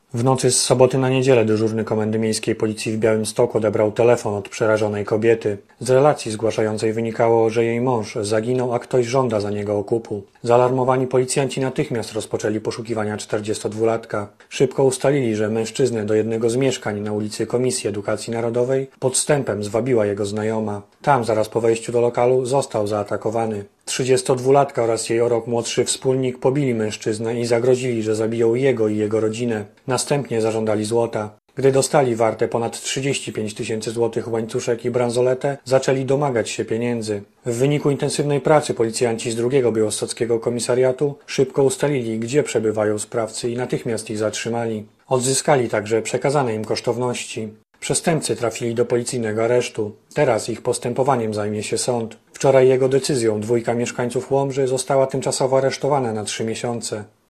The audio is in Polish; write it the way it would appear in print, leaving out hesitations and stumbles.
W nocy z soboty na niedzielę dyżurny Komendy Miejskiej Policji w Białymstoku odebrał telefon od przerażonej kobiety. Z relacji zgłaszającej wynikało, że jej mąż zaginął, a ktoś żąda za niego okupu. Zaalarmowani policjanci natychmiast rozpoczęli poszukiwania 42-latka. Szybko ustalili, że mężczyznę do jednego z mieszkań na ulicy Komisji Edukacji Narodowej podstępem zwabiła jego znajoma. Tam, zaraz po wejściu do lokalu, został zaatakowany. 32-latka oraz jej o rok młodszy wspólnik pobili mężczyznę i zagrozili, że zabiją jego i jego rodzinę. Następnie zażądali złota. Gdy dostali warte ponad 35 tysięcy złotych łańcuszek i bransoletę, zaczęli domagać się pieniędzy. W wyniku intensywnej pracy policjanci z drugiego białostockiego komisariatu szybko ustalili, gdzie przebywają sprawcy i natychmiast ich zatrzymali. Odzyskali także przekazane im kosztowności. Przestępcy trafili do policyjnego aresztu. Teraz ich postępowaniem zajmie się sąd. Wczoraj jego decyzją dwójka mieszkańców Łomży została tymczasowo aresztowana na 3 miesiące.